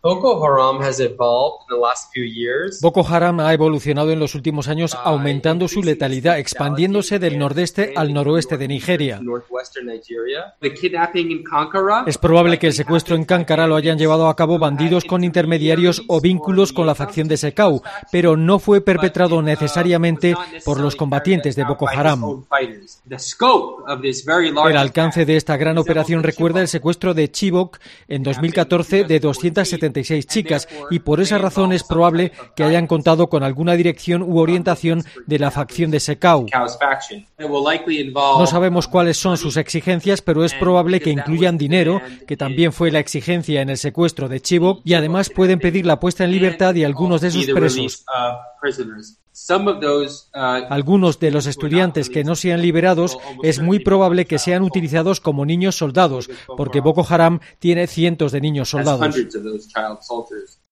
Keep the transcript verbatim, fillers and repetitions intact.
Boko Haram has evolved in the last few years. Boko Haram ha evolucionado en los últimos años, aumentando su letalidad, expandiéndose del nordeste al noroeste de Nigeria. Es probable que el secuestro en Kankara lo hayan llevado a cabo bandidos con intermediarios o vínculos con la facción de Sekau, pero no fue perpetrado necesariamente por los combatientes de Boko Haram. El alcance de esta gran operación recuerda el secuestro de Chibok en dos mil catorce de doscientas setenta y seis chicas, y por esa razón es probable que hayan contado con alguna dirección u orientación de la facción de Sekau. No sabemos cuáles son sus exigencias, pero es probable que incluyan dinero, que también fue la exigencia en el secuestro de Chibok, y además pueden pedir la puesta en libertad de algunos de sus presos. Algunos de los estudiantes que no sean liberados es muy probable que sean utilizados como niños soldados, porque Boko Haram tiene cientos de niños soldados.